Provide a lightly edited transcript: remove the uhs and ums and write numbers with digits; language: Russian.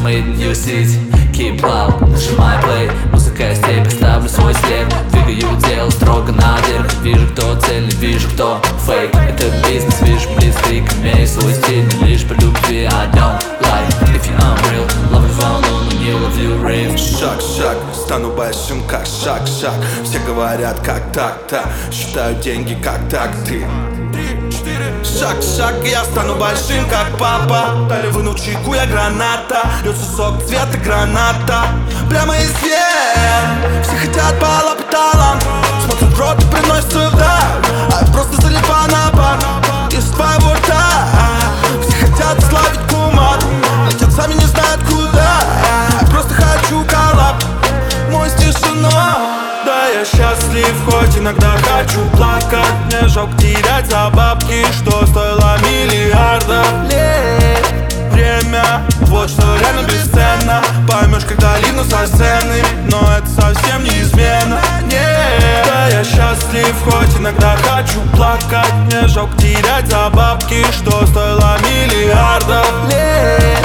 шумит Нью-Сити. Keep up, нажимай play, музыка из степи, ставлю свой след. Двигаю дело строго наверх. Вижу, кто цельный, вижу, кто фейк. Это бизнес, вижу близкий, имею свой стиль. Не лишь по любви, I don't like. If you unreal, love you волну, но не ловлю рейв. Шаг, стану большим, как шаг. Все говорят, как так-то, считают деньги, как так ты. Шаг, я стану большим, как папа. Дали вынул чайку, я граната. Льется сок цвета граната. Прямо из вен. Все хотят по лапиталам. Смотрят в рот и приносят свою вдаль. А я просто залипаю на бар из твоего рта. Все хотят славить кумат, летят сами не знают куда. Я просто хочу коллаб, мой с тишиной. Да, я счастлив, хоть иногда хочу плакать. Мне жалко терять за бабки, что стоило миллиардов лет. Время, вот что реально бесценно. Поймешь, когда ливну со сцены, но это совсем не измена. Нет, да, я счастлив, хоть иногда хочу плакать. Мне жалко терять за бабки, что стоило миллиардов лет.